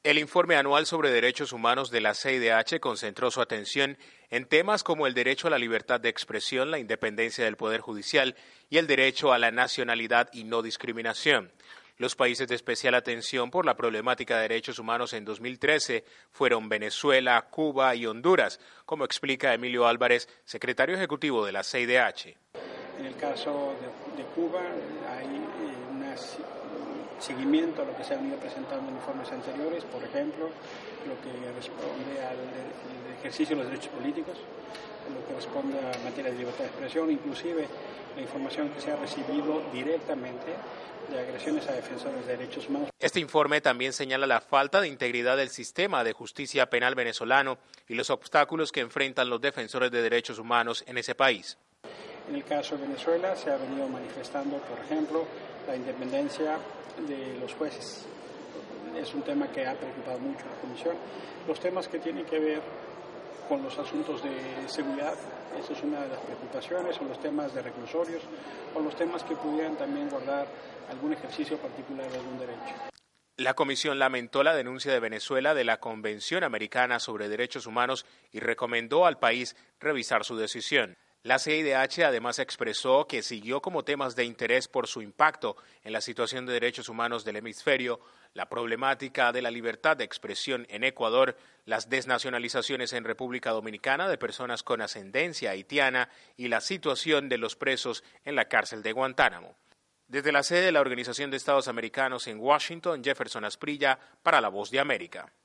El informe anual sobre derechos humanos de la CIDH concentró su atención en temas como el derecho a la libertad de expresión, la independencia del Poder Judicial y el derecho a la nacionalidad y no discriminación. Los países de especial atención por la problemática de derechos humanos en 2013 fueron Venezuela, Cuba y Honduras, como explica Emilio Álvarez, secretario ejecutivo de la CIDH. En el caso de Cuba hay un seguimiento a lo que se han ido presentando en informes anteriores, por ejemplo, lo que responde al ejercicio de los derechos políticos, lo que responde a materia de libertad de expresión, inclusive la información que se ha recibido directamente de agresiones a defensores de derechos humanos. Este informe también señala la falta de integridad del sistema de justicia penal venezolano y los obstáculos que enfrentan los defensores de derechos humanos en ese país. En el caso de Venezuela se ha venido manifestando, por ejemplo, la independencia de los jueces. Es un tema que ha preocupado mucho a la Comisión. Los temas que tienen que ver con los asuntos de seguridad, esa es una de las preocupaciones, o los temas de reclusorios, o los temas que pudieran también guardar algún ejercicio particular de algún derecho. La Comisión lamentó la denuncia de Venezuela de la Convención Americana sobre Derechos Humanos y recomendó al país revisar su decisión. La CIDH además expresó que siguió como temas de interés por su impacto en la situación de derechos humanos del hemisferio, la problemática de la libertad de expresión en Ecuador, las desnacionalizaciones en República Dominicana de personas con ascendencia haitiana y la situación de los presos en la cárcel de Guantánamo. Desde la sede de la Organización de Estados Americanos en Washington, Jefferson Asprilla, para La Voz de América.